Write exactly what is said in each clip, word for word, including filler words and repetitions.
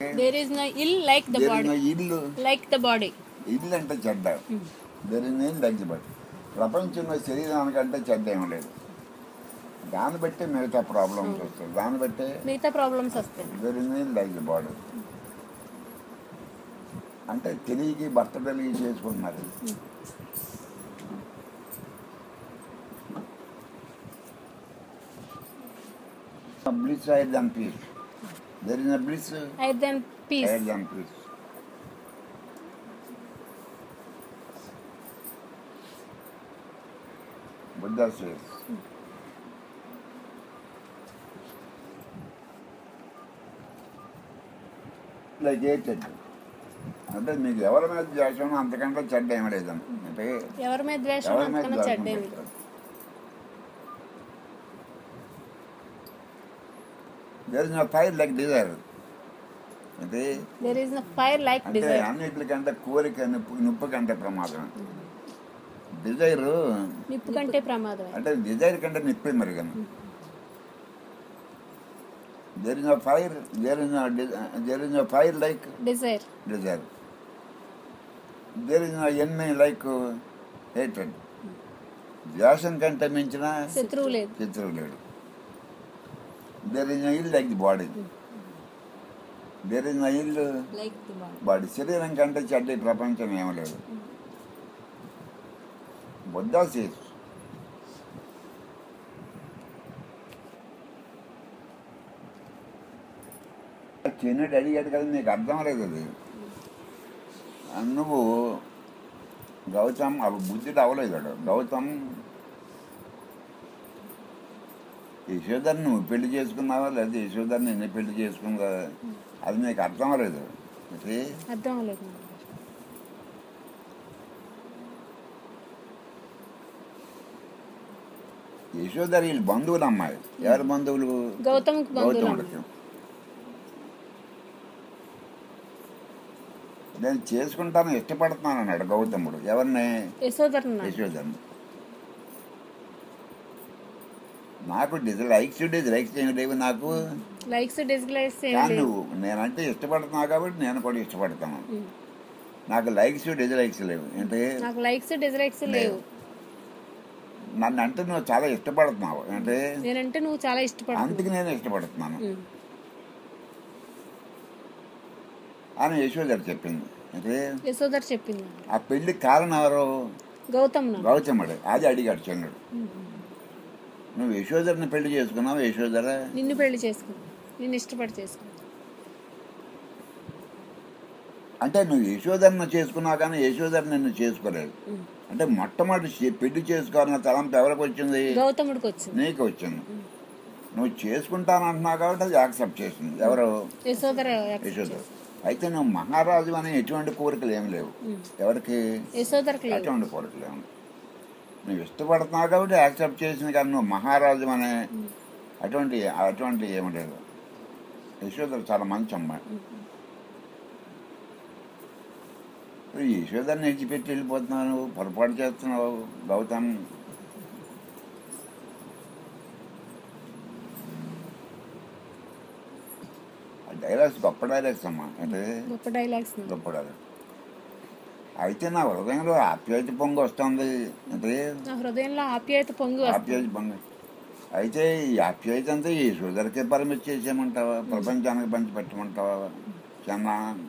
There is no ill like the There body. is no ill. Like the body. ఇల్లు అంటే చెడ్డ. There is no like the body. ప్రపంచంలో శరీరానికంటే చెడ్డ ఏమీ లేదు. దాన్ని బట్టి మిగతా ప్రాబ్లమ్స్ వస్తాయి. దాన్ని బట్టి మిగతా ప్రాబ్లమ్స్ వస్తాయి. There is no like the body. అంటే తెలియకి భర్త తెలియ చేసుకుంటున్నారు. Bliss higher than peace. There is a bliss Higher than peace. higher than peace. Buddha says. Like hatred. అంటే మీకు ఎవరి మీద ద్వేషం అంతకంటే చెడ్డ ఏమి లేదని. అంటే ఎవరి మీద ద్వేషం ఎవరి మీద అంతకన్నా ద్వేషం చెడ్డేమి. పెట్టారు. There is no fire like desire. అంటే There is no fire like అంటే desire. అన్నిటికంటే కోరిక నిప్పు నిప్పు కంటే ప్రమాదం. డిజైర్ నిప్పు కంటే ప్రమాదం. అంటే డిజైర్ కంటే నిప్పే మరిగను. There is no fire. There is no there is no fire like Desire. desire. There is no enemy like hatred. ద్వేషం కంటే మించిన శత్రువు లేదు. శత్రువు లేడు. There is no ill like the body. There is no ill Like the body. Body. శరీరం కంటే చెడ్డ ఈ ప్రపంచం ఏమీ లేదు. బుద్ధ సేస్ చిన్నటి అడిగాడు కదా, నీకు అర్థం లేదు అది. నువ్వు గౌతమ్ అప్పుడు బుద్ధుడు అవలేదు. గౌతమ్ యశోధర్ నువ్వు పెళ్లి చేసుకున్నావా లేదా యశోధర్ నిన్ను పెళ్లి చేసుకుందా, అది నీకు అర్థం అవ్వలేదు. అర్థం అవ్వలేదు. యశోధర్ వీళ్ళు బంధువులు అమ్మాయి. ఎవరి బంధువులు? గౌతమ్కి బంధువులు. గౌతముడికి. నేను చేసుకుంటాను ఇష్టపడుతున్నాను అన్నాడు గౌతముడు. ఎవరిని? యశోధర్ని. యశోధర్ని. నాకు డిజ్ లైక్స్ డిజ్ లైక్స్ ఏమి లేవు నాకు. లైక్స్ డిస్లైక్స్ కానీ నువ్వు నేనంటే ఇష్టపడుతున్నావు కాబట్టి నేను కూడా ఇష్టపడతాను. నాకు లైక్స్ డిజ్ లైక్స్ లేవు. ఏంటి? నాకు లైక్స్ డిస్లైక్స్ లేవు. నన్ను అంటే నువ్వు చాలా ఇష్టపడుతున్నావు. అంటే నేనంటే నువ్వు చాలా ఇష్టపడుతున్నావు. అందుకు నేను ఇష్టపడుతున్నాను అని యశోధర్ చెప్పింది. అంటే యశోధర్ చెప్పింది. ఆ పెళ్లికి కారణం ఎవరు? గౌతమ్. గౌతముడు. అది అడిగాడు చంద్రుడు. నువ్వు యశోధర్ని పెళ్లి చేసుకున్నావు. యశోధర నిన్ను పెళ్లి చేసుకున్నా, నిన్ను ఇష్టపడి చేసుకున్నా. అంటే నువ్వు యశోధర్ని చేసుకున్నావు కానీ యశోధర్ నిన్ను చేసుకోలేదు. అంటే మొట్టమొదటి పెళ్లి చేసుకోవాలన్న తలంపు ఎవరికి వచ్చింది? గౌతముడికి వచ్చింది. నీకు వచ్చింది. నువ్వు చేసుకుంటానంటున్నావు కాబట్టి అది యాక్సెప్ట్ చేసింది. ఎవరు? యశోధర. యశోధర. అయితే నువ్వు మహారాజు అనే ఎటువంటి కోరికలు ఏమి లేవు. ఎవరికి? యశోధరకి లేవు. అటువంటి కోరికలు ఏమి. నువ్వు ఇష్టపడుతున్నావు కాబట్టి యాక్సెప్ట్ చేసింది కానీ నువ్వు మహారాజు అనే అటువంటి అటువంటి ఏమి లేదు. యశోధర చాలా మంచి అమ్మాయి. యశోధరని విడిచిపెట్టి వెళ్ళిపోతున్నావు, పొరపాటు చేస్తున్నావు గౌతమ్. డైలాగ్స్ గొప్ప డైలాగ్స్ అమ్మా. అంటే గొప్ప డైలాగ్స్. గొప్ప డైలాగ్. అయితే నా హృదయంలో ఆప్యాయత పొంగు వస్తుంది. అంటే నా హృదయంలో ఆప్యాయత పొంగు ఆప్యాయత పొంగు. అయితే ఈ ఆప్యాయత అంతా ఈ సోదరికే పరిమితి చేసేయమంటావా? ప్రపంచానికి పంచి పెట్టమంటావా? చిన్న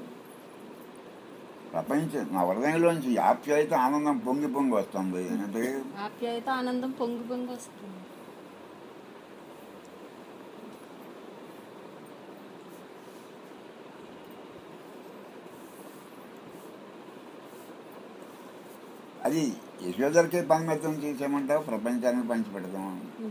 ప్రపంచం నా హృదయంలోంచి ఆప్యాయత ఆనందం పొంగి పొంగి వస్తుంది. అంటే ఆప్యాయత ఆనందం పొంగి పొంగి వస్తుంది. అది యశోధరికే పరిమితం చేసేయమంటావు, ప్రపంచానికి పంచి పెడతాము.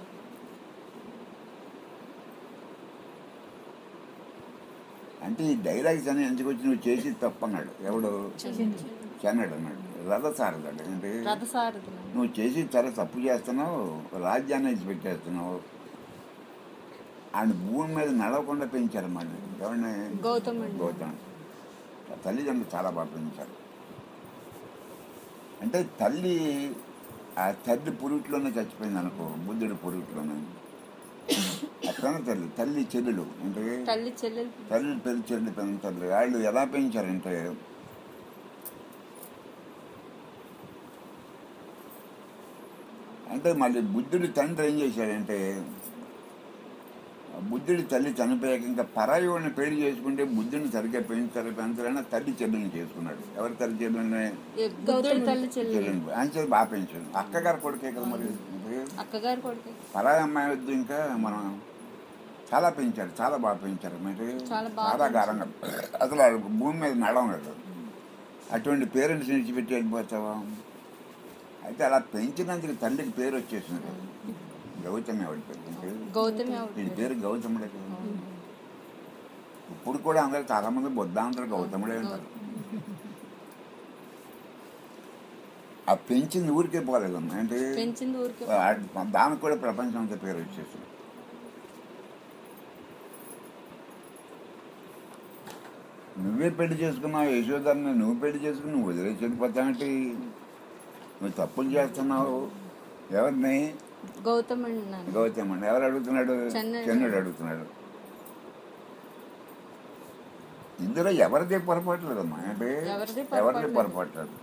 అంటే ఈ డైలాగ్స్ అని ఎందుకు వచ్చి నువ్వు చేసి తప్పన్నాడు. ఎవడు? చెన్నడు అన్నాడు. రథసారథుడు. అంటే నువ్వు చేసి చాలా తప్పు చేస్తున్నావు, రాజ్యాన్ని వేసి పెట్టేస్తున్నావు. ఆయన భూమి మీద నడవకుండా పెంచారు మళ్ళీ. ఎవరిని? గౌతమ్. గౌతమ్. తల్లిదండ్రులు చాలా బాగా పెంచారు. అంటే తల్లి ఆ తల్లి పురుట్లోనే చచ్చిపోయింది అనుకో, బుద్ధుడి పురుట్లోనే. అక్కడ తల్లి తల్లి చెల్లెలు అంటే తల్లి చెల్లెలు తల్లి పెళ్లి చెల్లి పెంచారు. వాళ్ళు ఎలా పెంచారంటే అంటే మళ్ళీ బుద్ధుడి తండ్రి ఏం చేశాడంటే బుద్ధుడి తల్లి చనిపోయాక ఇంకా పరాయి వాడిని పెళ్లి చేసుకుంటే బుద్ధుడిని సరిగ్గా పెంచాలి పెంచాలని తల్లి చెల్లెని చేసుకున్నాడు. ఎవరి తల్లి చెల్లెని? గౌతమి తల్లి చెల్లెలు చెల్లెని ఆయన బాగా పెంచాడు. అక్కగారు కొడుకే కదా మరి. అక్కగారు కొడుకే. పరాయి అమ్మాయి వద్దు ఇంకా మనం చాలా పెంచారు, చాలా బాగా పెంచారు. మరి చాలా గారంగా అసలు ఆ భూమి మీద నడవలేదు. అటువంటి పేరెంట్స్ విడిచిపెట్టి వెళ్ళిపోతావా? అయితే అలా పెంచినందుకు తల్లికి పేరు వచ్చేసింది. గౌతమి ఆవిడ పేరు గౌతమి వీడి పేరు గౌతముడే కదా. ఇప్పుడు కూడా అందరూ చాలా మంది బుద్ధ అంటారు, గౌతముడే అంటారు. ఆ పెంచింది ఊరికే పోలేదమ్మా. అంటే పెంచింది ఊరికే దానికి కూడా ప్రపంచం అంతా పేరు వచ్చేసింది. నువ్వే పెళ్లి చేసుకున్నావు యశోదాన్ని, నువ్వు పెళ్లి చేసుకుని నువ్వు వదిలేసి వెళ్ళిపోతానంటే నువ్వు తప్పులు చేస్తున్నావు. ఎవరిని? గౌతమ్ గౌతమ్ అండి. ఎవరు అడుగుతున్నాడు? చెన్నుడు అడుగుతున్నాడు. ఇందులో ఎవరిదే పొరపాట్లేదమ్మా. అంటే ఎవరిదే పొరపాట్లేదు,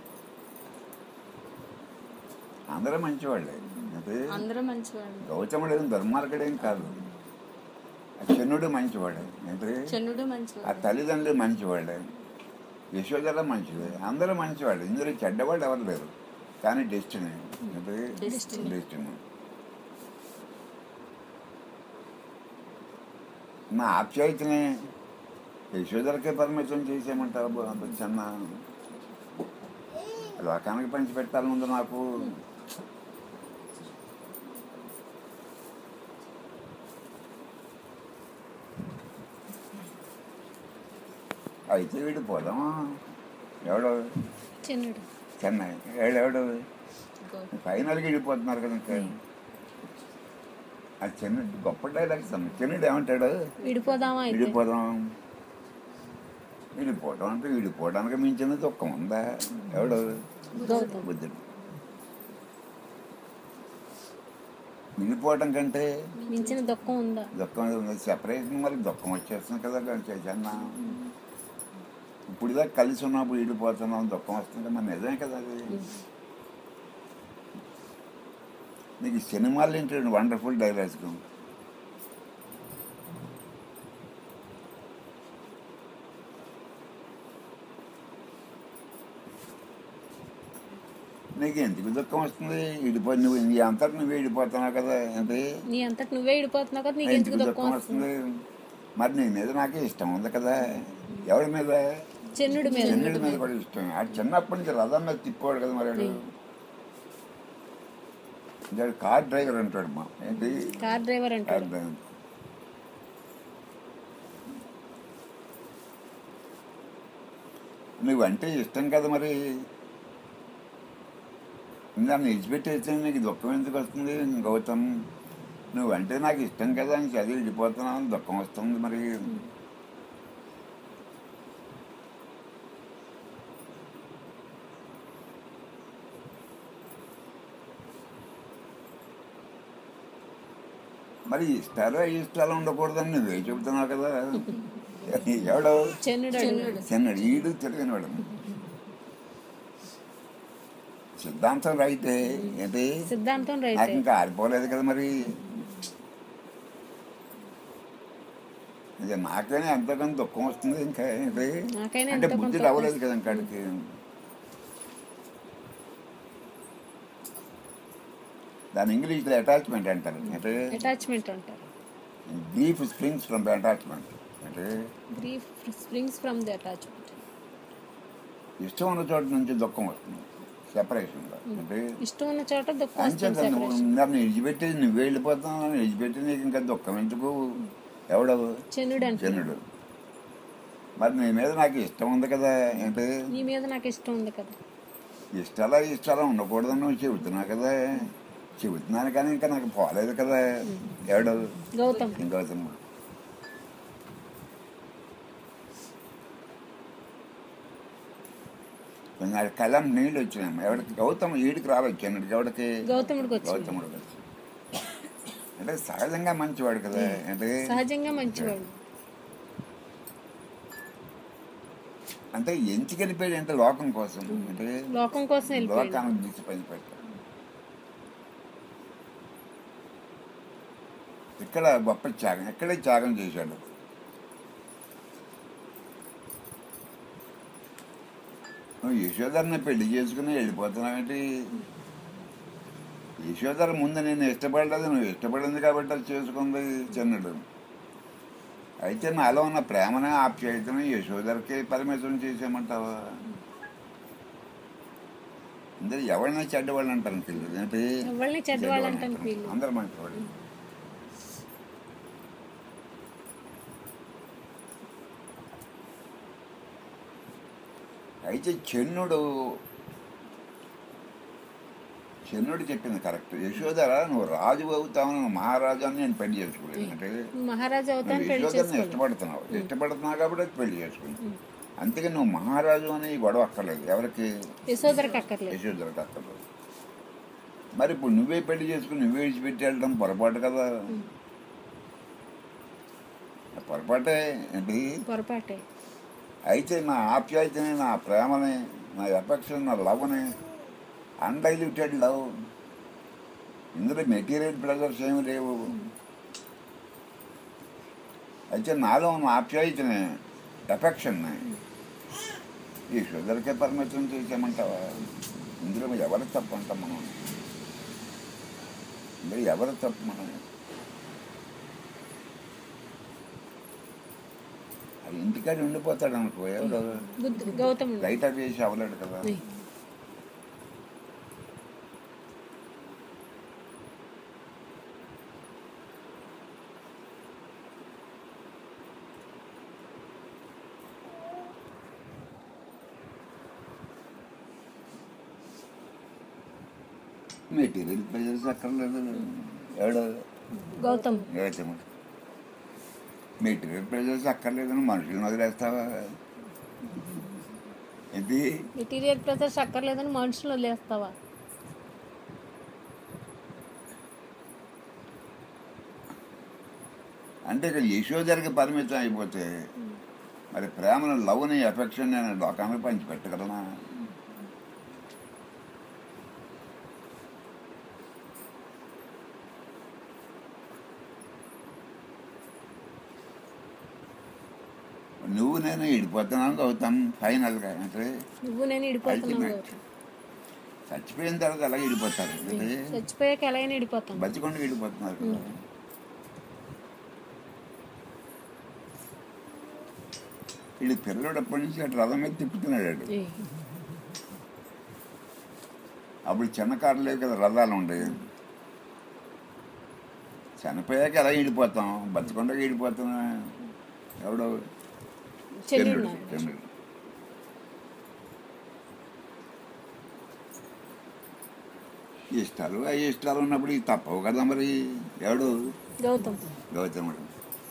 అందరూ మంచివాళ్ళే. అంటే గౌతముడు ఏం దుర్మార్గుడేం కాదు, చెన్నుడు మంచివాడే. అంటే ఆ తల్లిదండ్రులు మంచివాళ్ళే, యశోదర మంచిదే, అందరూ మంచివాళ్ళు. ఇందులో చెడ్డవాళ్ళు ఎవరు లేరు. కానీ డెస్టినీ అంటే డెస్టినీ నా ఆప్యాయతని యశోదరకే పరిమితం చేసేయమంటారు. చిన్న లోకానికి పంచి పెట్టాలి ముందు నాకు. అయితే వీడు పోదామా? ఎవడో చెన్నుడు చెన్నై ఏడెవడు ఫైనల్గా వెళ్ళిపోతున్నారు కదా. ఇంకా ఆ చెన్నుడు గొప్ప డైలాగ్స్ అమ్మ. చెన్నుడు ఏమంటాడు? విడిపోదామా విడిపోదాం. విడిపోవడం అంటే విడిపోవడానికి మించిన దుఃఖం ఉందా? ఎవడు? బుద్ధుడు. విడిపోవడం కంటే మించిన దుఃఖం ఉందా? దుఃఖం ఉంది. సెపరేషన్ మరి దుఃఖం వచ్చేస్తుంది కదా. చిన్న ఇప్పుడు దాకా కలిసి ఉన్నప్పుడు విడిపోతున్నాం, దుఃఖం వస్తుంది. మరి నిజమే కదా అది. నీకు సినిమాలు ఏంటంటే వండర్ఫుల్ డైలాగ్స్. నీకు ఎందుకు దుఃఖం వస్తుంది? విడిపో నువ్వు నీ అంతటి నువ్వే విడిపోతున్నావు కదా. అంటే నీ అంతటి నువ్వే విడిపోతున్నావు కదా, నీకు ఎందుకు దుఃఖం వస్తుంది? మరి నీ మీద నాకే ఇష్టం ఉంది కదా. ఎవరి మీద? చెన్నుడి మీద. చెన్నుడి మీద కూడా ఇష్టం. ఆ చిన్నప్పటి నుంచి రథం మీద తిప్పేవాడు కదా. మరి కార్ డ్రైవర్ అంటాడు. మా ఏంటి కార్ డ్రైవర్ అంటాడు. నువ్వంటే ఇష్టం కదా. మరి నన్ను విడిచిపెట్టేస్తే నీకు దుఃఖం ఎందుకు వస్తుంది? గౌతమ్, నువ్వంటే నాకు ఇష్టం కదా అని చదివి విడిపోతున్నాను, దుఃఖం వస్తుంది. మరి మరి ఇష్టాలు ఇష్టాలు ఉండకూడదని నువ్వే చెబుతున్నావు కదా. ఎవడో చెన్నుడు. ఈడు తెలియని వాడు. సిద్ధాంతం రైతే ఏంటి? సిద్ధాంతం నాకు ఇంకా ఆరిపోలేదు కదా. మరి ఇది నాకైనా ఎంతగానో దుఃఖం వస్తుంది. ఇంకా ఏంటి అంటే బుద్ధి అవ్వలేదు కదా ఇంకాడికి. దాని ఇంగ్లీష్లో అటాచ్మెంట్ అంటారు. అంటే అటాచ్మెంట్ అంటారు. Grief springs from the attachment. అంటే grief springs from the attachment. ఇష్టం ఉన్న చోట నుంచి దుఃఖం వస్తుంది. సెపరేషన్ అంటే ఇష్టం ఉన్న చోట దుఃఖం వస్తుంది. నన్ను విడిచిపెట్టి నువ్వు వెళ్ళిపోతావు, నన్ను విడిచిపెట్టి నీకు ఇంకా దుఃఖం ఎందుకు? ఎవడవు? చెన్నుడు. చెన్నుడు. మరి నీ మీద నాకు ఇష్టం ఉంది కదా. ఏంటి? నీ మీద నాకు ఇష్టం ఉంది కదా. ఇష్టాలా ఇష్టాలా ఉండకూడదని నువ్వు చెబుతున్నావు కదా. చెబుతున్నాను కానీ ఇంకా నాకు పోలేదు కదా. ఎవడు? గౌతమ్. గౌతమ్. నాడు కలం నీళ్ళు వచ్చినాము. ఎవడికి? గౌతమ్. ఈడికి రావచ్చు అన్నట్టు. ఎవడికి? గౌతముడికి గౌతముడికి వచ్చి అంటే సహజంగా మంచివాడు కదా, అంటే సహజంగా మంచివాడు. అంటే ఎంచి వెళ్ళిపోయాడు అంటే లోకం కోసం, అంటే లోకం కోసం వెళ్ళిపోయాడు. లోకానికి తీసి పని పెట్టాడు. ఇక్కడ గొప్ప త్యాగం, ఎక్కడే త్యాగం చేశాడు. నువ్వు యశోధరని పెళ్లి చేసుకుని వెళ్ళిపోతున్నావేంటి? యశోధర ముందు నేను ఇష్టపడలేదు, నువ్వు ఇష్టపడింది కాబట్టి అది చేసుకుంది చిన్నడు. అయితే నాలో ఉన్న ప్రేమనే ఆప్యాయతను యశోధరకి పరిమితం చేసేయమంటావా? అందరూ ఎవరైనా చెడ్డవాళ్ళు అంటాను పిల్లలు, అంటే ఎవరిని చెడ్డవాళ్ళు అంటాను వీళ్ళు. అందరు మంచివాళ్ళు. అయితే చెన్నుడు చెన్నుడు చెప్పింది కరెక్ట్. యశోధర నువ్వు రాజు అవుతావు, నువ్వు మహారాజు అని నేను పెళ్లి చేసుకోలేదు. అంటే మహారాజు అవుతాను పెళ్లి యశోధరని చేసుకోలేదు. ఇష్టపడుతున్నావు, ఇష్టపడుతున్నావు కాబట్టి అది పెళ్లి చేసుకుని. అందుకే నువ్వు మహారాజు అని ఈ గొడవ అక్కర్లేదు. ఎవరికి? యశోధరకి అక్కర్లేదు. యశోధరకి అక్కర్లేదు. మరి ఇప్పుడు నువ్వే పెళ్లి చేసుకుని నువ్వే విడిచిపెట్టి వెళ్ళడం పొరపాటు కదా. పొరపాటే ఏంటి? పొరపాటే. అయితే నా ఆప్యాయతని, నా ప్రేమని, నా ఎఫెక్షన్, నా లవ్ని, అన్డైల్యూటెడ్ లవ్, ఇందులో మెటీరియల్ ప్లెజర్స్ ఏమి లేవు. అయితే నాలో ఉన్న ఆప్యాయతని, ఎఫెక్షన్ని ఈ షుగర్కే పరిమితం చేసామంటావా? ఇందులో ఎవరు తప్పు అంటాం మనం? ఇందులో ఎవరు తప్పు మనం? అది ఇంటికాడ ఉండిపోతాడు అనుకో, ఎవరు బుద్ధుడు గౌతముడు లైట్ అప్ చేసి అవ్వలేడు కదా. మెటీరియల్ ప్రెజర్స్ అక్కర్లేదు. ఎవడు? గౌతమ్ గౌతముడు. మెటీరియల్ ప్రెజర్స్ అక్కర్లేదని మనుషులను వదిలేస్తావా? ఇది మెటీరియల్ ప్రెజర్స్ అక్కర్లేదని మనుషులు వదిలేస్తావా? అంటే ఇక యశోధరకి పరిమితం అయిపోతే మరి ప్రేమను, లవ్ని, ఎఫెక్షన్ నేను లోకానికి పంచి పెట్టగలనా? నువ్వు నేను ఇడిపోతున్నాను గౌతమ్ ఫైనల్గా. అంటే నువ్వు నేను ఇడిపోతున్నావు. అల్టిమేట్. చచ్చిపోయిన తర్వాత అలాగే ఇడిపోతారు. అంటే చచ్చిపోయాక ఎలాగైనా ఇడిపోతాను. బతికొండగా ఇడిపోతున్నారు కదా. వీళ్ళు పిల్లడు అప్పటి నుంచి అటు రథం మీద తిప్పుతున్నాడు. అప్పుడు చిన్న కార్లు లేవు కదా, రథాలు ఉండేవి. చనిపోయాక ఎలా ఇడిపోతాం, బతికొండగా ఇడిపోతున్నా. ఎవడో చంద్రుడు. చంద్రుడు ఇష్టాలు అవి ఇష్టాలు ఉన్నప్పుడు ఇవి తప్పవు కదా. మరి ఎవడు? గౌతమ్ గౌతముడు.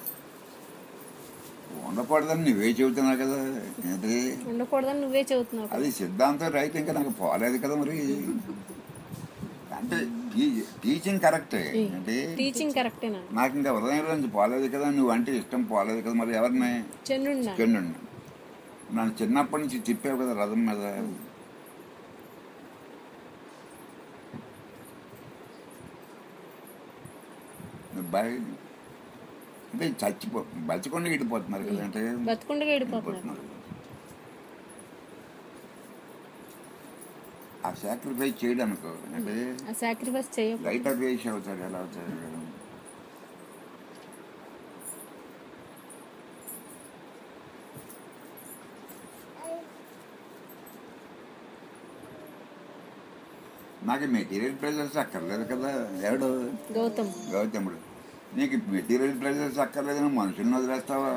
ఉండకూడదని నువ్వే చెబుతున్నావు కదా. ఏంటి ఉండకూడదని నువ్వే చెబుతున్నావు. అది సిద్ధాంతం రైతు ఇంకా నాకు పోలేదు కదా. మరి అంటే టీచింగ్ కరెక్టే, అంటే టీచింగ్ కరెక్టేనా? నాకు ఇంకా హృదయంలో నుంచి పోలేదు కదా. నువ్వు అంటే ఇష్టం పోలేదు కదా. మరి ఎవరిని? చంద్రుడిని. చంద్రుడిని. నన్ను చిన్నప్పటి నుంచి తిప్పావు కదా రథం మీద. బాయ్ అంటే చచ్చిపో బతికొండగా ఇడిపోతున్నారు కదా. అంటే బతికొండగా ఇడిపోతున్నారు. ఆ సాక్రిఫైస్ చేయడానికి అంటే ఆ సాక్రిఫైస్ చేయ లైట్ ఆఫ్ వేసి అవుతాడు. ఎలా అవుతాడు కదా. నాకు మెటీరియల్ ప్రెజర్స్ అక్కర్లేదు కదా. ఎవడు? గౌతమ్ గౌతముడు. నీకు మెటీరియల్ ప్రెజర్స్ అక్కర్లేదు, నువ్వు మనుషులను వదిలేస్తావా?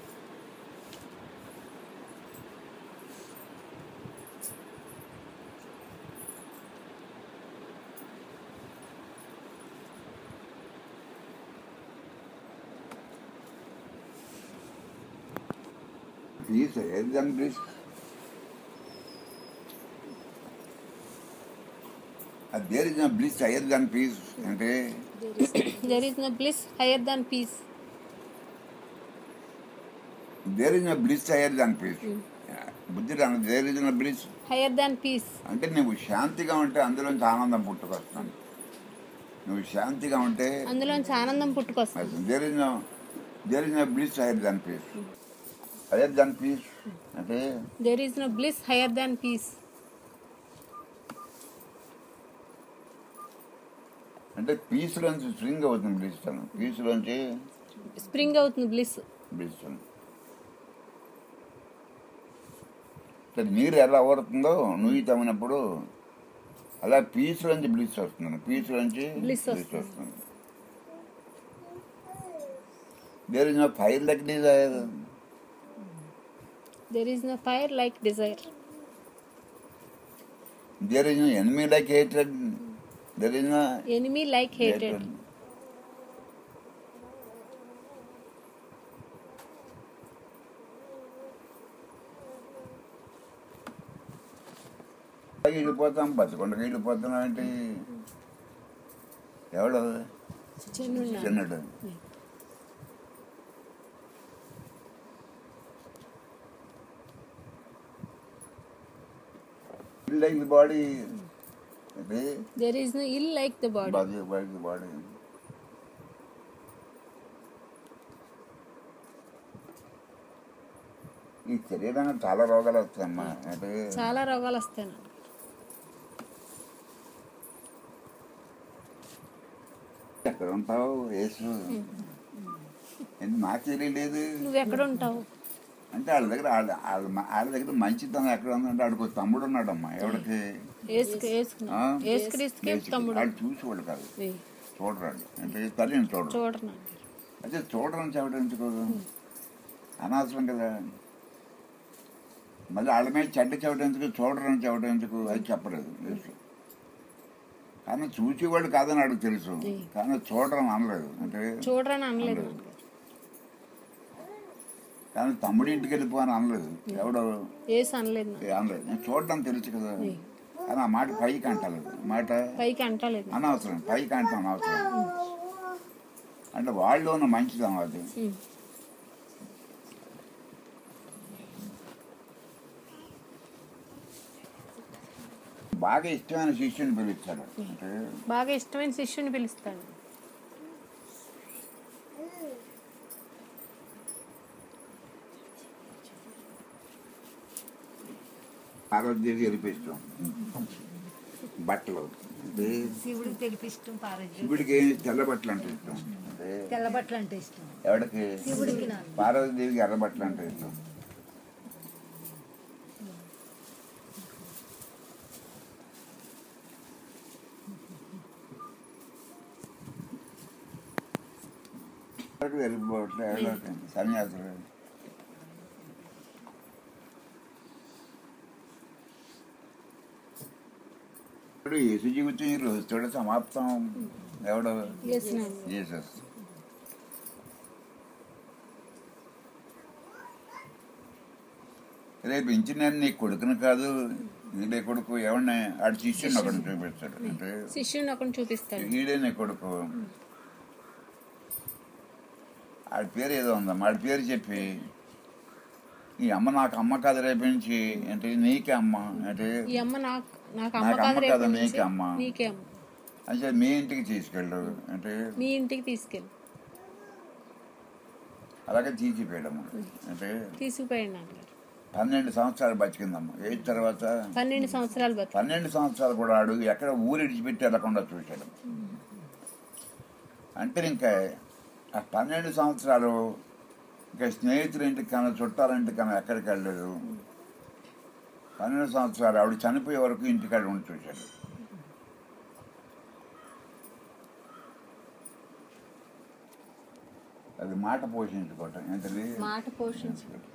Please hear them please. There is bliss higher than peace. అంటే There is no bliss higher than peace. There is no bliss higher than peace. బుద్ధి రాను there is no bliss Higher than peace. అంటే నువ్వు శాంతిగా ఉంటే అందులోంచి ఆనందం పుట్టుకొస్తాను. నువ్వు శాంతిగా ఉంటే అందులోంచి ఆనందం పుట్టుకొస్తుంది. There is no there is no bliss higher than peace. Higher than peace అంటే There is no bliss higher than peace. అంటే పీస్లోంచి స్ప్రింగ్ అవుతుంది బ్లిస్ అని. పీస్లోంచి స్ప్రింగ్ అవుతుంది బ్లిస్. బ్లిస్ అని నీరు ఎలా ఊరుతుందో నువ్వు తమ్మినప్పుడు అలా పీస్లోంచి బ్లిస్ వస్తుంది. పీస్లోంచి Bliss బ్లిస్ వస్తుంది. There is no fire like desire. There is no fire like desire. There is no enemy like hatred. There is no Enemy like hatred. వెళ్ళిపోతాం బతకొండకి వెళ్ళిపోతున్నాం అంటే ఎవడు చిన్నున్నా. చిన్నడు. లైక్ ది బాడీ అంటే There is no ill like the body. Body body body ఈ శరీరానికి చాలా రోగాలు వస్తాయమ్మా. అంటే చాలా రోగాలు వస్తాయి నాకు. ఎక్కడ ఉంటావు యేసు ఎందుకు నాకు తెలియలేదు నువ్వు ఎక్కడ ఉంటావు? అంటే వాళ్ళ దగ్గర వాళ్ళ వాళ్ళ వాళ్ళ దగ్గర మంచితనం ఎక్కడ ఉందంటే ఆడికి తమ్ముడు ఉన్నాడమ్మా. ఎవరికి ఏసుకు ఏసుకు ఆ? ఏసుక్రీస్తుకే తమ్ముడు. వాడు చూసేవాడు కాదు, ఏ, చూడరాడు. అంటే తల్లిని చూడరు. చూడరు. అయితే చూడరని చెప్పడం ఎందుకు అనవసరం కదా. మళ్ళీ వాళ్ళ మీద చెడ్డ చెప్పడం ఎందుకు, చూడరని చెప్పడం ఎందుకు, అది చెప్పలేదు యేసు. కానీ చూసేవాడు కాదని ఆడికి తెలుసు, కానీ చూడరని అనలేదు. అంటే చూడరని అనలేదు. కానీ తమ్ముడి ఇంటికి వెళ్ళిపో అని అనలేదు. ఎవడో ఏసు అనలేదు నాకు. అనలేదు. నేను చూడడం తెలుసు కదా. కానీ ఆ మాట పైకి అంటలేదు. మాట పైకి అంటలేదు. అనవసరం, పైకి అంటాం అనవసరం. అంటే వాళ్ళు ఉన్న మంచిదనం అది. బాగా ఇష్టమైన శిష్యుని పిలుస్తాడు. అంటే బాగా ఇష్టమైన శిష్యుని పిలుస్తాడు. పార్వతీదేవి గెలిపిస్తాం బట్టలు. అంటే శివుడికి తెలిపిష్టం. పార్వతి శివుడికి తెల్ల బట్టలు అంటే ఇష్టం. అంటే తెల్ల బట్టలు అంటే ఇష్టం. ఎవడికి? శివుడికి. నాకు పార్వతీదేవికి ఎర్ర బట్టలు అంటే ఇష్టం. వెళ్ళిపోవట్లే ఎవరికి సన్యాసులు. ఇప్పుడు యేసు జీవితం ఈ రోజుతో సమాప్తం. ఎవడు? జీసస్. రేపు ఇంజనీర్ నీ కొడుకుని కాదు, ఈడే కొడుకు ఎవరిని ఆడు శిష్యుని ఒకటి చూపిస్తాడు. అంటే శిష్యుని ఒకటి చూపిస్తాడు. ఈడే నీ కొడుకు, ఆడి పేరు ఏదో ఉందమ్మా, ఆడి పేరు చెప్పి ఈ అమ్మ నాకు అమ్మ కాదు రేపు నుంచి, అంటే నీకే అమ్మ, అంటే ఈ అమ్మ నాకు నాకు నాకు అమ్మ అమ్మ కాదు కాదు రేపు నీకే నుంచి అమ్మ, నీకే అమ్మ. అంటే మీ ఇంటికి తీసుకెళ్ళు, అంటే మీ ఇంటికి తీసుకెళ్ళి అలాగే తీసిపోయాడమ్మ. అంటే తీసుకుపోయాడు నాన్నగారు. పన్నెండు సంవత్సరాలు బతికిందమ్మ. ఏది తర్వాత పన్నెండు సంవత్సరాలు బతి పన్నెండు సంవత్సరాలు కూడా ఆడు ఎక్కడ ఊరు విడిచిపెట్టి వెళ్ళకుండా చూశాడు. అంటే ఇంకా ఆ పన్నెండు సంవత్సరాలు ఇంకా స్నేహితుల ఇంటికి కన్నా చుట్టాల ఇంటికి కన్నా ఎక్కడికి వెళ్ళలేదు. పన్నెండు సంవత్సరాలు ఆవిడ చనిపోయే వరకు ఇంటికాడ ఉండి చూశాడు. అది మాట పోషించుకోవటం. ఏంటది? మాట పోషించుకోవటం.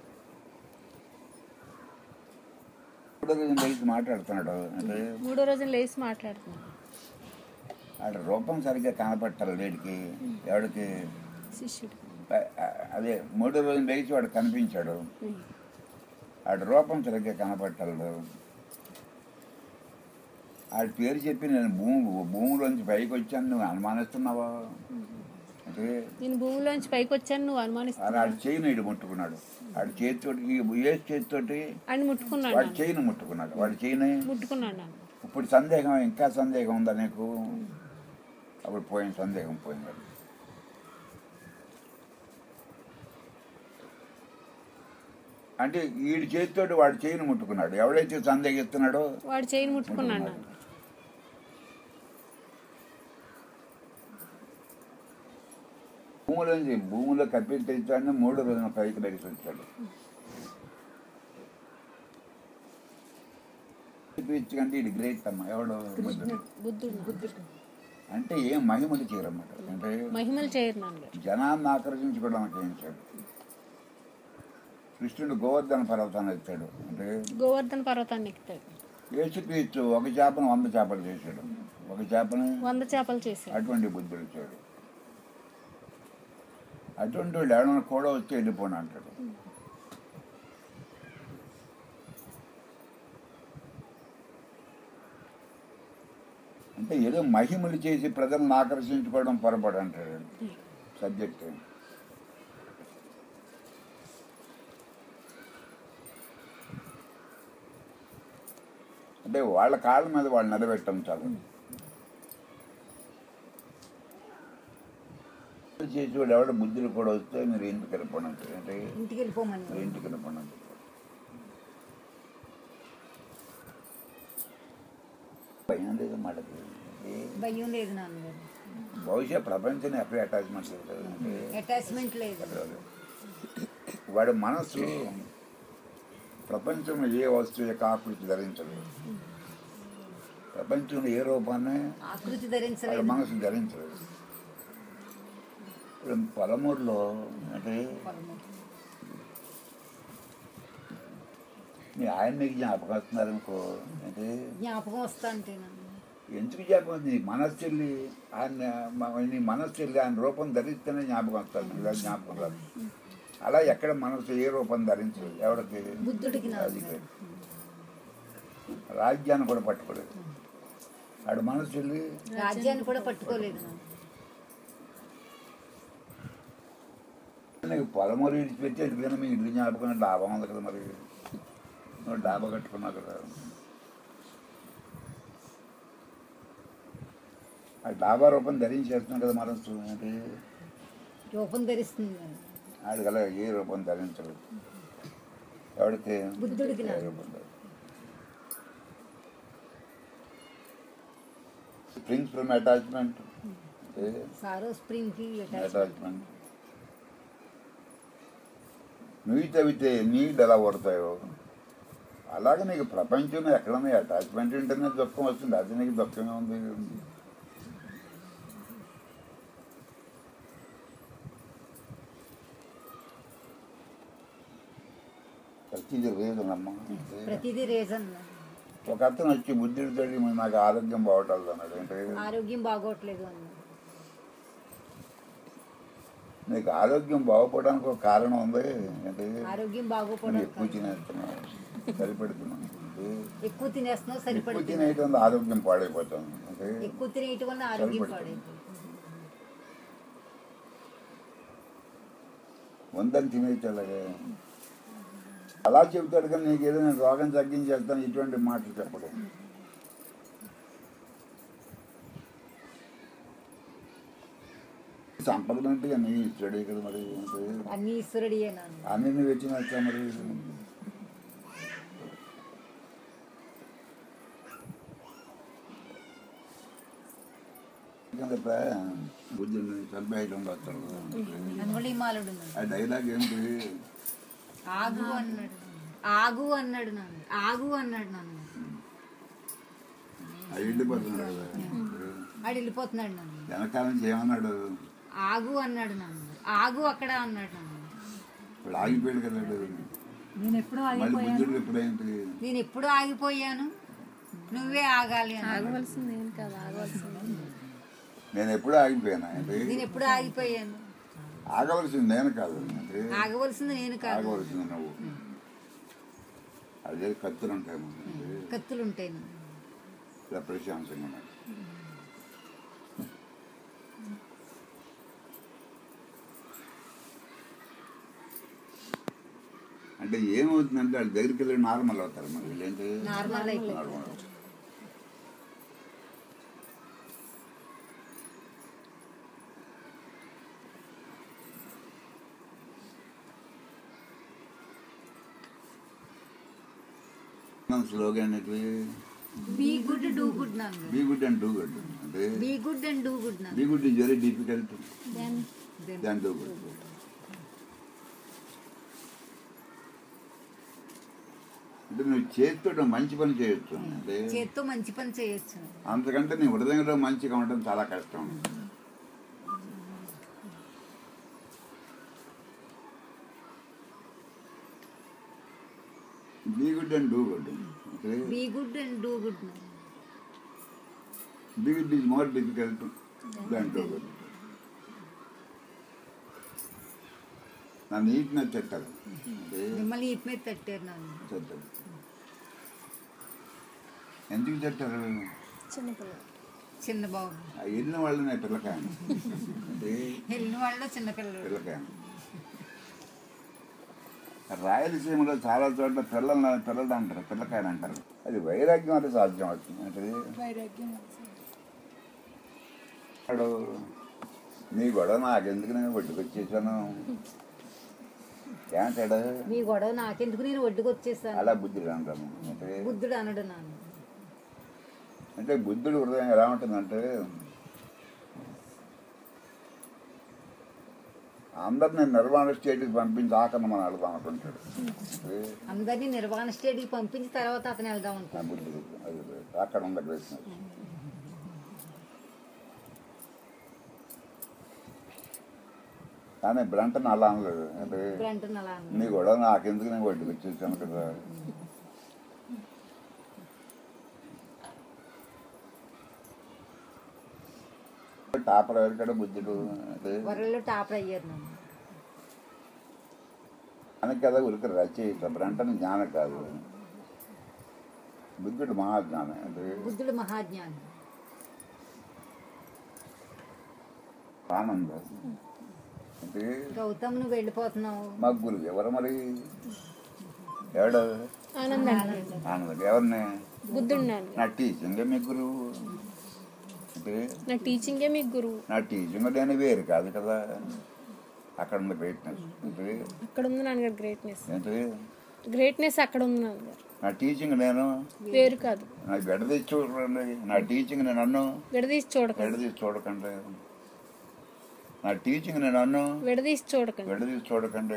మూడో రోజు లేచి మాట్లాడుతున్నాడు. అంటే మూడో రోజున లేచి మాట్లాడుతున్నాడు. ఆడ రూపం సరిగ్గా కనపట్టాలి లేడికి. ఎవడికి? శిష్యుడు. అదే మూడో రోజు లేచి వాడు కనిపించాడు. ఆడ రూపం సరిగ్గా కనపట్టాడు. ఆడి పేరు చెప్పి నేను భూమి భూమిలోంచి పైకి వచ్చాను నువ్వు అనుమానిస్తున్నావా అంటే నేను భూమిలోంచి పైకి వచ్చాను నువ్వు ఆడు అనుమానిస్తున్నావు. ఆడి చేయిని ఇటు ముట్టుకున్నాడు. ఆడి చేతితోటి ఏ చేతితోటి అని ముట్టుకున్నాడు వాడి నన్ను. చేయిని ముట్టుకున్నాడు. వాడి చేయిని ముట్టుకున్నాడు నన్ను. ఇప్పుడు సందేహం ఇంకా సందేహం ఉందా నీకు? అప్పుడు పోయిన సందేహం పోయింది. అంటే వీడి చేతితోటి వాడి చేయిని ముట్టుకున్నాడు. ఎవడైతే సందేహిస్తున్నాడో వాడు చేయని ముట్టుకున్నాడు నన్ను. భూమిలో భూమిలో కప్పించాడని మూడు రోజున పైకి లెగిసి వచ్చాడు. కంటే ఇది గ్రేట్ అమ్మ. ఎవడో బుద్ధుడు బుద్ధుడు అంటే ఏం మహిమలు చేయరన్నమాట. అంటే మహిమలు చేయరు నన్ను. జనాన్ని ఆకర్షించుకోవడానికి ఏంచాడు. కృష్ణుడు గోవర్ధన పర్వతాన్ని ఎత్తాడు. అంటే గోవర్ధన పర్వతాన్ని ఎక్కుతాడు. యేసుక్రీస్తు ఒక చేపను వంద చేపలు చేశాడు. ఒక చేపను వంద చేపలు చేశాడు. అటువంటి బుద్ధుడు ఇచ్చాడు. అటువంటి వాళ్ళు ఎవరైనా కూడా వచ్చి వెళ్ళిపోను అంటాడు. అంటే ఏదో మహిమలు చేసి ప్రజలను ఆకర్షించుకోవడం పొరపాటు అంటాడు సబ్జెక్ట్. అంటే వాళ్ళ కాళ్ళ మీద వాళ్ళు నిలబెట్టడం చాలు. చేసేవాడు ఎవడ బుద్ధులు కూడా వస్తే మీరు ఇంటికి వెళ్ళిపోండి అంటే ఇంటికి వెళ్ళిపోమని మీరు ఇంటికి వెళ్ళిపోండి. భయం లేదు మాటకి. భయం లేదు నాన్నగారు. బహుశా ప్రపంచం ఎప్పుడు అటాచ్మెంట్ లేదు. అంటే అటాచ్మెంట్ లేదు. వాడి మనస్సు ప్రపంచంలో ఏ వస్తువు యొక్క ఆకృతి ధరించదు. ప్రపంచంలో ఏ రూపాన్ని ఆకృతి వాడి ధరించలేదు. మనసు ధరించలేదు. ఇప్పుడు పొలమూరులో అంటే మీ ఆయన మీకు జ్ఞాపకం వస్తున్నారనుకో అంటే జ్ఞాపకం వస్తా అంటే నన్ను ఎందుకు జ్ఞాపకం? నీ మనస్సు వెళ్ళి ఆయన నీ మనస్సు వెళ్ళి ఆయన రూపం ధరిస్తేనే జ్ఞాపకం వస్తుంది. ఇలా జ్ఞాపకం రాదు. అలా ఎక్కడ మనసు ఏ రూపం ధరించలేదు. ఎవరికి? బుద్ధుడికి. అది రాజ్యాన్ని కూడా పట్టుకోలేదు. ఆడు మనసు వెళ్ళి రాజ్యాన్ని కూడా పట్టుకోలేదు నన్ను. నీకు పొలమూరు విడిచిపెట్టి ఎందుకైనా మీ ఇల్లు జ్ఞాపకం డాబా ఉంది కదా. మరి నువ్వు డాబా కట్టుకున్నావు కదా. ఆ డాబా రూపం ధరించేస్తున్నావు కదా మనసు. అంటే రూపం ధరిస్తుంది. ఆడు గల ఏ రూపం ధరించడు. ఎవడికి? బుద్ధుడికి. Springs from attachment. Sorrow spring కి అటాచ్మెంట్ నువ్వు తవ్వితే నీళ్ళు ఎలా పడతాయో అలాగే నీకు ప్రపంచంలో ఎక్కడన్నా అటాచ్మెంట్ ఉంటేనే దుఃఖం వస్తుంది. అది నీకు దుఃఖమే ఉంది. ప్రతిదీ రీజన్ అమ్మా. ప్రతిదీ రీజన్. ఒక అతను వచ్చి బుద్ధుడితో నాకు ఆరోగ్యం బాగోటాలి అన్నాడు. అంటే ఆరోగ్యం బాగోట్లేదు అన్న. నీకు ఆరోగ్యం బాగుపడడానికి ఒక కారణం ఉంది. అంటే ఆరోగ్యం బాగోపోవడానికి ఎక్కువ తినేస్తున్నావు, సరిపెడుతున్నావు. ఎక్కువ తినేస్తున్నావు, ఎక్కువ సరిపడుతుంది. తినేయటం వల్ల ఆరోగ్యం పాడైపోతుంది. అంటే ఎక్కువ తినేయటం వల్ల ఆరోగ్యం పాడైపోతుంది. ఉందని తినేయట్లాగే అలా చెబుతాడు. కానీ నీకు ఏదో నేను రోగం తగ్గించేస్తాను ఇటువంటి మాటలు చెప్పడం. సంపదలు అంటే అన్నీ ఇచ్చాడే కదా. మరి అన్ని ఈశ్వరుడియే నాన్న. అన్ని నువ్వు వచ్చినట్లా మరి బుద్ధుని చంపేయడం వస్తాడు. అనుమలిమాలుడు ఆ డైలాగ్ ఏంటి? ఆగు అన్నాడు. ఆగు అన్నాడు నాన్న. ఆగు అన్నాడు నాన్న. అది వెళ్ళిపోతున్నాడు కదా. ఆడు వెళ్ళిపోతున్నాడు నాన్న. వెనకాల నుంచి ఏమన్నాడు? ఆగు అన్నాడు నాన్న. ఆగు అక్కడ అన్నాడు నాన్న. ఇప్పుడు ఆగిపోయాడు కదా. నేను ఎప్పుడు మళ్ళీ బుద్ధుడు ఎప్పుడైంది? నేను ఎప్పుడు ఆగిపోయాను, నువ్వే ఆగాలి. ఆగవలసింది ఏం కాదు, ఆగవలసింది. నేను ఎప్పుడు ఆగిపోయాను. నేను ఎప్పుడు ఆగిపోయాను. ఆగవలసింది నేను కాదు. ఆగవలసింది నేను కాదు. ఆగవలసింది నువ్వు. అదే కత్తులు ఉంటాయి. కత్తులు ఉంటాయి. ఇలా ప్రశాంతంగా ఉన్నాడు. అంటే ఏమవుతుందంటే వాళ్ళ దగ్గరికి వెళ్ళి నార్మల్ అవుతారు. మరి వీళ్ళేంటి నార్మల్ అయిపోయింది. నార్మల్ అవుతారు. స్లోగన్ ఏంటి? బీ గుడ్ డూ గుడ్ నాన్న. Be good and do good. అంటే be good and do good నాన్న. Be good is very difficult then than do good. అంటే నువ్వు చేతితో మంచి పని చేయొచ్చు. అంటే చేత్తో మంచి పని చేయొచ్చు. అంతకంటే నీ హృదయంలో మంచిగా ఉండడం చాలా కష్టం. Be good and do good. అంటే be good and do good నాన్న. Be good is more difficult than do good. నా నీట్నెస్ చెట్టారు. అంటే మిమ్మల్ని ఇటు మీద తట్టారు నాన్న. చెట్టారు. ఎందుకు చెట్టారు? చిన్నపిల్లలు చిన్న బాబు ఆ వెళ్ళిన వాళ్ళనే పిల్లకాయను. అంటే వెళ్ళిన వాళ్ళు చిన్నపిల్లలు. పిల్లకాయను రాయలసీమలో చాలా చోట్ల పిల్లలు పిల్లలు అంటారు, పిల్లకాయలు అంటారు. అది వైరాగ్యం అంటే సాధ్యం అవుతుంది. అంటే వాడు నీ గొడవ నాకెందుకు నేను ఒడ్డుకొచ్చేసాను ఏమంటాడు? మీ గొడవ నాకెందుకు, నేను ఒడ్డుకు వచ్చేసాను. అలా బుద్ధుడు అంటాను. అంటే బుద్ధుడు అనడు నాన్న. అంటే బుద్ధుడు హృదయం ఎలా ఉంటుందంటే అందరిని నిర్వాణ స్టేట్కి పంపించి ఆకరణ మనం వెళ్దాం అనుకుంటాడు. అందరినీ నిర్వహణ స్టేట్కి పంపించి తర్వాత అతను వెళ్దాం నా అనుకుంటాను. బుద్ధుడు అది అక్కడ ఉండ గ్రేట్నెస్. కానీ బ్రంటన్ అలా అనలేదు. అంటే బ్రంటన్ అలా అన్నాడు. నీ కూడా నాకెందుకు నేను ఒడ్డుకు వచ్చేసాను కదా. టాపర్ ఎవరికాడ బుద్ధుడు. అంటే వరల్లో టాపర్ అయ్యారు నాన్న. జ్ఞానం కదా ఉరికి రచయిత. బ్రంటన్ జ్ఞానం కాదు, బుద్ధుడు మహాజ్ఞానం. అంటే బుద్ధుడు మహాజ్ఞాని. ఆనందం. అంటే గౌతమ్ నువ్వు వెళ్ళిపోతున్నావు. మా గురువు ఎవరు మరి? ఎవడు? ఆనందం ఆనందం. ఎవరిని? బుద్ధుడు నాన్న. నా టీచింగే మీ గురువు. అంటే నా టీచింగే మీకు గురువు. నా టీచింగ్ నేను వేరు కాదు కదా. అక్కడ ఉంది గ్రేట్నెస్. అంటే అక్కడ ఉంది నాన్నగారు గ్రేట్నెస్. ఏంటి గ్రేట్నెస్ అక్కడ ఉంది నాన్నగారు. నా టీచింగ్ నేను వేరు కాదు. నాకు విడదీసి చూడండి. నా టీచింగ్ నేను నన్ను విడదీసి చూడకండి. విడదీసి చూడకండి. నా టీచింగ్ నేను నన్ను విడదీసి చూడకండి. విడదీసి చూడకండి.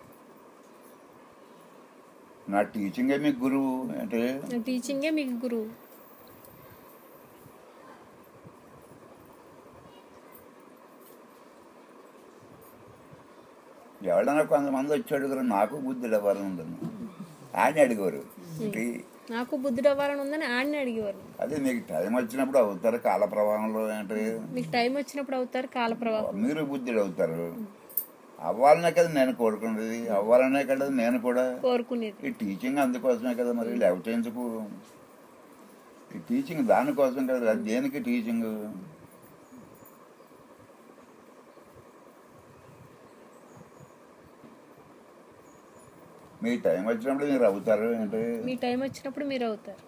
నా టీచింగే మీకు గురువు. అంటే నా టీచింగే మీకు గురువు. ఎవడన్నా కొంతమంది వచ్చి అడుగురు నాకు బుద్ధుడు ఇవ్వాలని ఉందని ఆయన అడిగారు. ఏంటి నాకు బుద్ధుడు అవ్వాలని ఉందని ఆడిని అడిగేవారు. అదే మీకు టైం వచ్చినప్పుడు అవుతారు కాల ప్రవాహంలో. ఏంటి మీకు టైం వచ్చినప్పుడు అవుతారు కాల ప్రవాహం. మీరు బుద్ధుడు అవుతారు. అవ్వాలనే కదా నేను కోరుకునేది, అవ్వాలనే కదా నేను కూడా కోరుకునేది. ఈ టీచింగ్ అందుకోసమే కదా. మరి లేకపోతే ఎందుకు ఈ టీచింగ్? దానికోసం కదా. దేనికి టీచింగ్? మీ టైం వచ్చినప్పుడు మీరు అవుతారు. అంటే మీ టైం వచ్చినప్పుడు మీరు అవుతారు.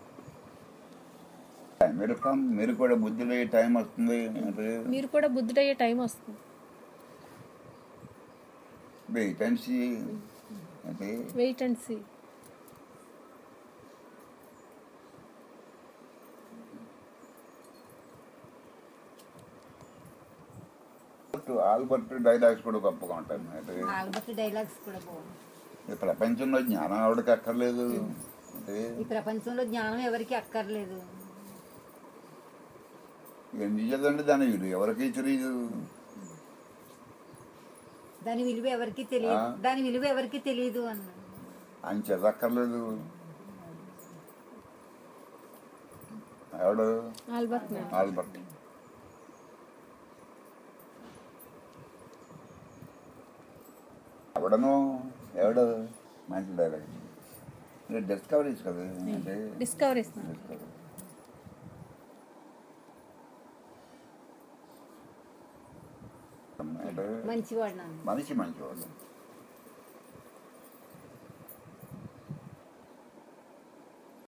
మీరు కమ్ మీరు కూడా బుద్ధిలో టైం వస్తుంది. అంటే మీరు కూడా బుద్ధుడయ్యే టైం వస్తుంది. Wait and see. అంటే wait and see. Albert dialogues కూడా గొప్పగా ఉంటాయి. అంటే ఆల్బర్ట్ డైలాగ్స్ కూడా బాగుంది. ఈ ప్రపంచంలో జ్ఞానం ఎవరికి అక్కర్లేదు. అంటే ఈ ప్రపంచంలో జ్ఞానం ఎవరికి అక్కర్లేదు. ఎందుకు చదండి దాని విలువ ఎవరికి తెలియదు. దాని విలువ ఎవరికి తెలియదు. దాని విలువ ఎవరికి తెలియదు అన్నాడు. ఆయన చదవక్కర్లేదు. ఎవడు? Albert Albert. ఎవడను ఎవడు? మంచి డైలాగ్. డిస్కవరీస్ కదా. అంటే డిస్కవరీస్. డిస్కవరీ మంచివాడు నాన్న మనిషి మంచివాడు